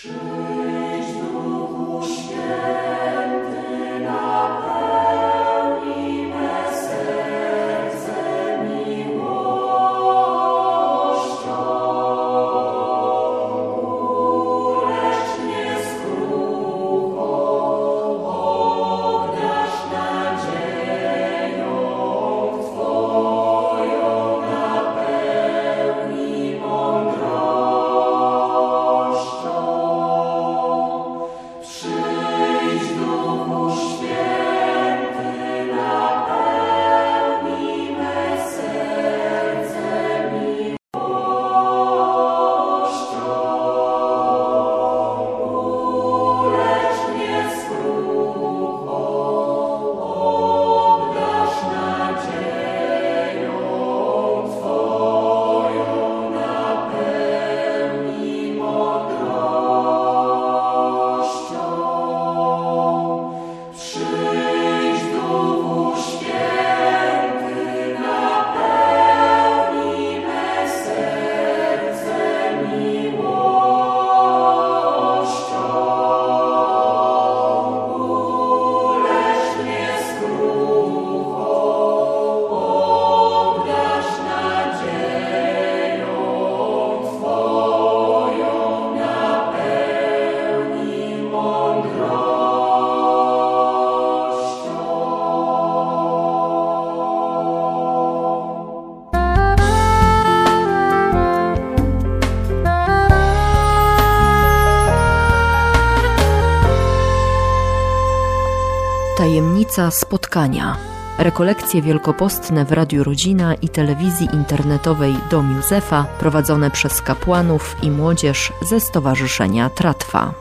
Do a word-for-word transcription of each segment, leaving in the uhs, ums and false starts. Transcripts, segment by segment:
Tajemnica spotkania. Rekolekcje wielkopostne w Radiu Rodzina i telewizji internetowej Dom Józefa prowadzone przez kapłanów i młodzież ze Stowarzyszenia Tratwa.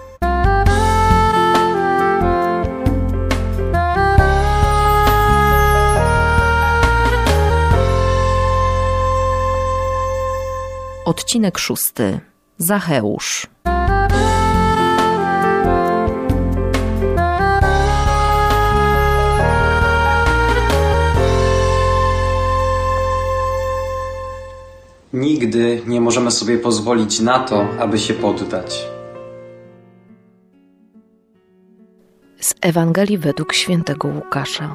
Odcinek szósty. Zacheusz. Nigdy nie możemy sobie pozwolić na to, aby się poddać. Z Ewangelii według świętego Łukasza.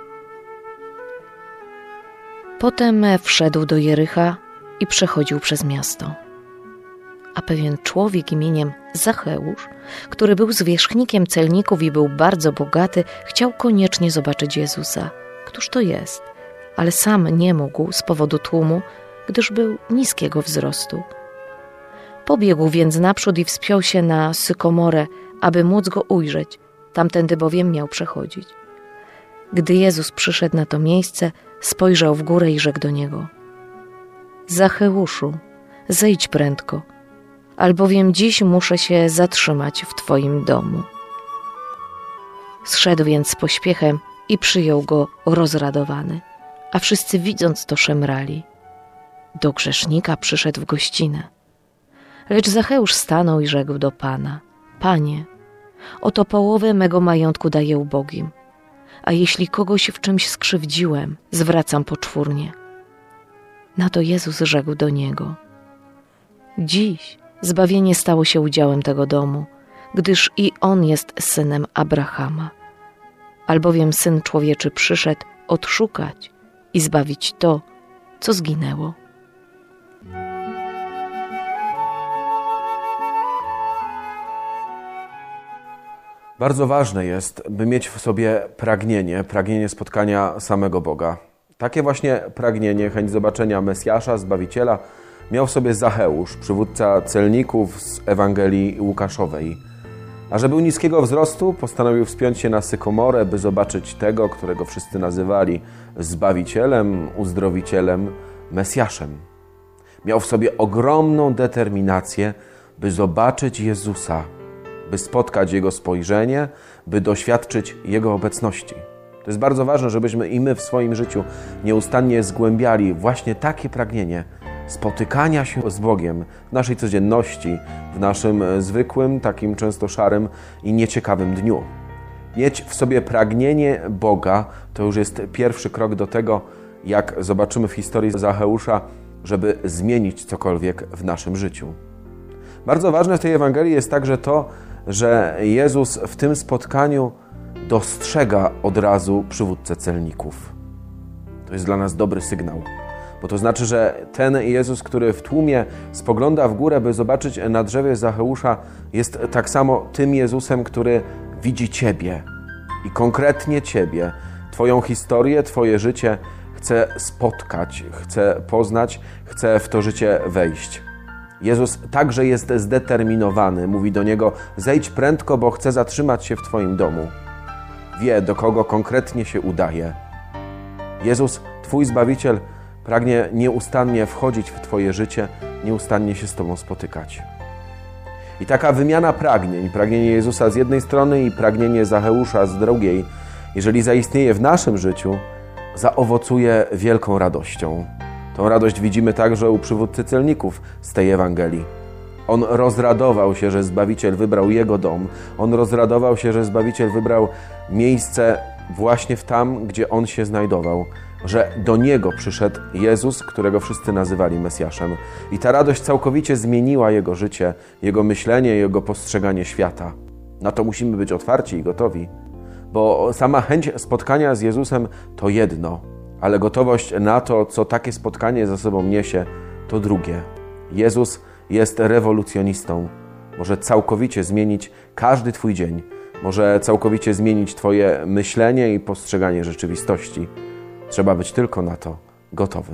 Potem wszedł do Jericha i przechodził przez miasto. A pewien człowiek imieniem Zacheusz, który był zwierzchnikiem celników i był bardzo bogaty, chciał koniecznie zobaczyć Jezusa. Któż to jest? Ale sam nie mógł z powodu tłumu, gdyż był niskiego wzrostu. Pobiegł więc naprzód i wspiął się na sykomorę, aby móc go ujrzeć, tamtędy bowiem miał przechodzić. Gdy Jezus przyszedł na to miejsce, spojrzał w górę i rzekł do niego: Zacheuszu, zejdź prędko, albowiem dziś muszę się zatrzymać w Twoim domu. Zszedł więc z pośpiechem i przyjął go rozradowany, a wszyscy widząc to szemrali. Do grzesznika przyszedł w gościnę. Lecz Zacheusz stanął i rzekł do Pana: Panie, oto połowę mego majątku daję ubogim, a jeśli kogoś w czymś skrzywdziłem, zwracam poczwórnie. Na to Jezus rzekł do niego: Dziś zbawienie stało się udziałem tego domu, gdyż i on jest synem Abrahama. Albowiem Syn Człowieczy przyszedł odszukać i zbawić to, co zginęło. Bardzo ważne jest, by mieć w sobie pragnienie, pragnienie spotkania samego Boga. Takie właśnie pragnienie, chęć zobaczenia Mesjasza, Zbawiciela miał w sobie Zacheusz, przywódca celników z Ewangelii Łukaszowej. A że był niskiego wzrostu, postanowił wspiąć się na sykomorę, by zobaczyć tego, którego wszyscy nazywali Zbawicielem, Uzdrowicielem, Mesjaszem. Miał w sobie ogromną determinację, by zobaczyć Jezusa, by spotkać Jego spojrzenie, by doświadczyć Jego obecności. To jest bardzo ważne, żebyśmy i my w swoim życiu nieustannie zgłębiali właśnie takie pragnienie spotykania się z Bogiem w naszej codzienności, w naszym zwykłym, takim często szarym i nieciekawym dniu. Mieć w sobie pragnienie Boga to już jest pierwszy krok do tego, jak zobaczymy w historii Zacheusza, żeby zmienić cokolwiek w naszym życiu. Bardzo ważne w tej Ewangelii jest także to, że Jezus w tym spotkaniu dostrzega od razu przywódcę celników. To jest dla nas dobry sygnał, bo to znaczy, że ten Jezus, który w tłumie spogląda w górę, by zobaczyć na drzewie Zacheusza, jest tak samo tym Jezusem, który widzi Ciebie i konkretnie Ciebie, Twoją historię, Twoje życie chce spotkać, chce poznać, chce w to życie wejść. Jezus także jest zdeterminowany, mówi do Niego: zejdź prędko, bo chcę zatrzymać się w Twoim domu. Wie, do kogo konkretnie się udaje. Jezus, Twój Zbawiciel, pragnie nieustannie wchodzić w Twoje życie, nieustannie się z Tobą spotykać. I taka wymiana pragnień, pragnienie Jezusa z jednej strony i pragnienie Zacheusza z drugiej, jeżeli zaistnieje w naszym życiu, zaowocuje wielką radością. Tą radość widzimy także u przywódcy celników z tej Ewangelii. On rozradował się, że Zbawiciel wybrał jego dom. On rozradował się, że Zbawiciel wybrał miejsce właśnie w tam, gdzie on się znajdował. Że do niego przyszedł Jezus, którego wszyscy nazywali Mesjaszem. I ta radość całkowicie zmieniła jego życie, jego myślenie, jego postrzeganie świata. Na to musimy być otwarci i gotowi. Bo sama chęć spotkania z Jezusem to jedno, ale gotowość na to, co takie spotkanie ze sobą niesie, to drugie. Jezus jest rewolucjonistą. Może całkowicie zmienić każdy Twój dzień. Może całkowicie zmienić Twoje myślenie i postrzeganie rzeczywistości. Trzeba być tylko na to gotowym.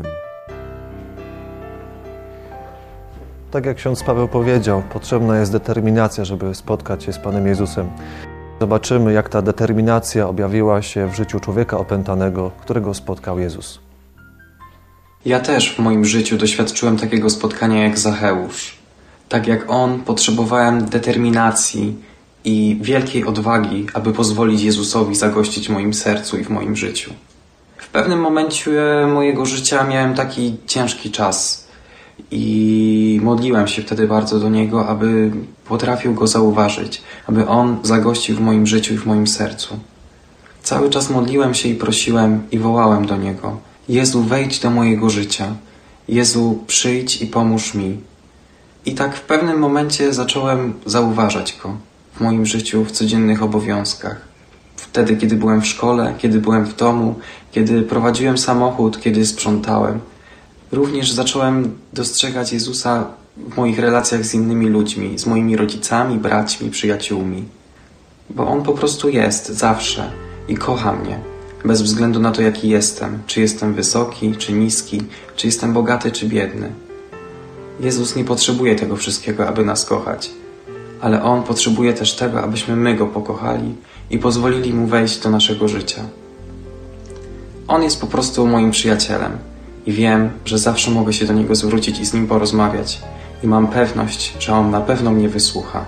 Tak jak ksiądz Paweł powiedział, potrzebna jest determinacja, żeby spotkać się z Panem Jezusem. Zobaczymy, jak ta determinacja objawiła się w życiu człowieka opętanego, którego spotkał Jezus. Ja też w moim życiu doświadczyłem takiego spotkania jak Zacheusz. Tak jak on, potrzebowałem determinacji i wielkiej odwagi, aby pozwolić Jezusowi zagościć w moim sercu i w moim życiu. W pewnym momencie mojego życia miałem taki ciężki czas i modliłem się wtedy bardzo do Niego, aby potrafił Go zauważyć, aby On zagościł w moim życiu i w moim sercu. Cały czas modliłem się i prosiłem i wołałem do Niego: Jezu, wejdź do mojego życia. Jezu, przyjdź i pomóż mi. I tak w pewnym momencie zacząłem zauważać Go w moim życiu, w codziennych obowiązkach. Wtedy, kiedy byłem w szkole, kiedy byłem w domu, kiedy prowadziłem samochód, kiedy sprzątałem. Również zacząłem dostrzegać Jezusa w moich relacjach z innymi ludźmi, z moimi rodzicami, braćmi, przyjaciółmi. Bo On po prostu jest zawsze i kocha mnie, bez względu na to, jaki jestem, czy jestem wysoki, czy niski, czy jestem bogaty, czy biedny. Jezus nie potrzebuje tego wszystkiego, aby nas kochać, ale On potrzebuje też tego, abyśmy my Go pokochali i pozwolili Mu wejść do naszego życia. On jest po prostu moim przyjacielem i wiem, że zawsze mogę się do Niego zwrócić i z Nim porozmawiać i mam pewność, że On na pewno mnie wysłucha.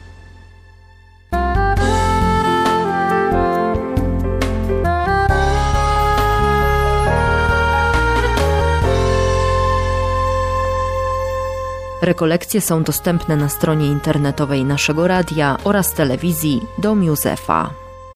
Rekolekcje są dostępne na stronie internetowej naszego radia oraz telewizji Dom Józefa.